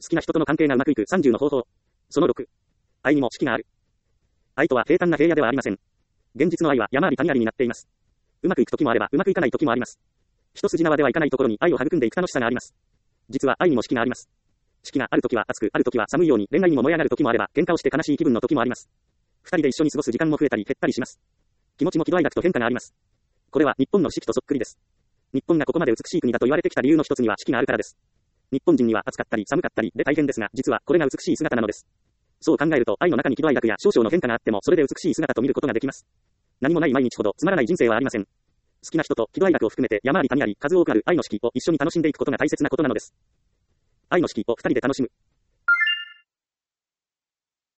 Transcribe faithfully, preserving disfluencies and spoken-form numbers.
好きな人との関係がうまくいくさんじゅうの方法。そのろく。愛にも四季がある。愛とは平坦な平野ではありません。現実の愛は山あり谷ありになっています。うまくいく時もあれば、うまくいかない時もあります。一筋縄ではいかないところに愛を育んでいく楽しさがあります。実は愛にも四季があります。四季がある時は暑く、ある時は寒いように恋愛にも燃え上がる時もあれば、喧嘩をして悲しい気分の時もあります。二人で一緒に過ごす時間も増えたり減ったりします。気持ちも喜怒哀楽と変化があります。これは日本の四季とそっくりです。日本がここまで美しい国だと言われてきた理由の一つには四季があるからです。日本人には暑かったり寒かったりで大変ですが、実はこれが美しい姿なのです。そう考えると愛の中に喜怒哀楽や少々の変化があってもそれで美しい姿と見ることができます。何もない毎日ほどつまらない人生はありません。好きな人と喜怒哀楽を含めて山あり谷あり数多くある愛の四季を一緒に楽しんでいくことが大切なことなのです。愛の四季を二人で楽しむ。